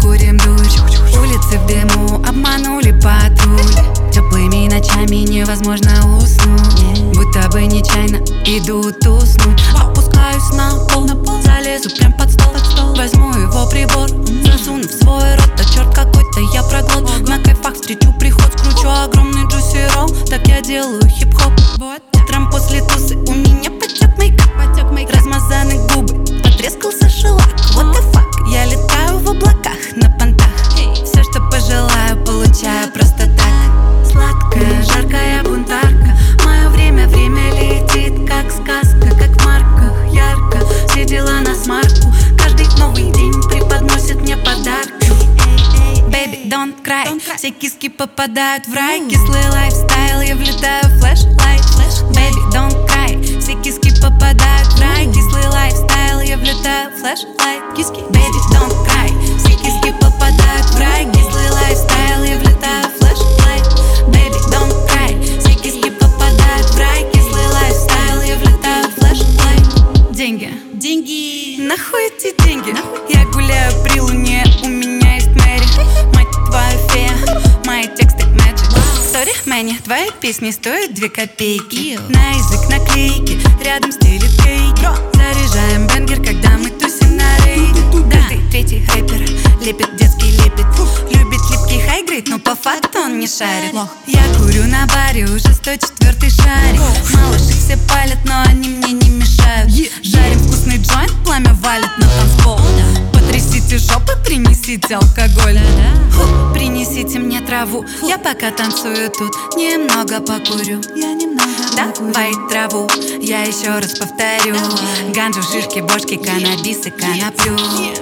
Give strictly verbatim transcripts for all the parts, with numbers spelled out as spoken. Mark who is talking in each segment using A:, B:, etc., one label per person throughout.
A: курим дурь. Улицы в дыму обманули патруль. Теплыми ночами невозможно уснуть, будто бы нечаянно идут уснуть. Опускаюсь на пол, залезу прям под стол, возьму его прибор, засуну в свой рот. Да черт какой-то я проглот. На кайфах встречу приход, скручу огромный джуси ролл. Так я делаю хип-хоп. Утром после тусы у меня потек мейкап, размазаны губы, потрескался шелак. What the fuck, я летаю в облаках на понтах. Все, что пожелаю, получаю просто так. Сладкая, жаркая бунтарка. Мое время, время летит, как сказка, как в марках, ярко. Все дела на смарку, каждый новый день преподносит мне подарки. Baby, don't cry, все киски попадают в рай. Кислый лайфстайл, я влетаю в флэш-лайт. Baby, don't cry, все киски попадают в рай. Кислый лайфстайл, я влетаю в флэш-лайт. Киски, baby, don't cry, все киски попадают в рай. Кислый лайфстайл, я влетаю в флэш-лайт. Baby, don't cry, все киски попадают в рай. Кислый лайфстайл, я влетаю в флэш-лайт. Деньги, деньги, нахуй эти деньги? Я гуляю при луне, у меня есть Мэри. Мать твоя фея, мои тексты magic. Сори, Мэнни, твои песни стоят две копейки. На язык наклейки, рядом стелит кейки. Заряжаем бенгер, когда мы тусим на рейде. Каждый третий рэпер лепит детский лепет. Любит липкий хайгрейд, но по факту он не шарит. Я курю на баре, уже сто четвёртый шарик. Малыши все палят, но они мне не мешают. Жарим вкусный джойнт, пламя валит на танцпол. Потрясите жопы, принесите алкоголь. Фу, принесите мне траву, я пока танцую тут немного покурю. Я немного Давай траву, я еще раз повторю. Ганджу, шишки, бошки, каннабис и коноплю.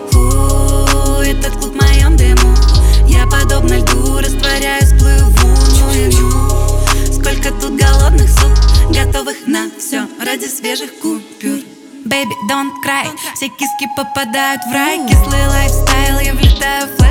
A: Фу, этот клуб в моем дыму. Я подобно льду растворяюсь, плыву, ну и ну. Сколько тут голодных сук, готовых на все ради свежих купюр. Baby, don't cry, все киски попадают в рай. Кислый лайфстайл, я влетаю в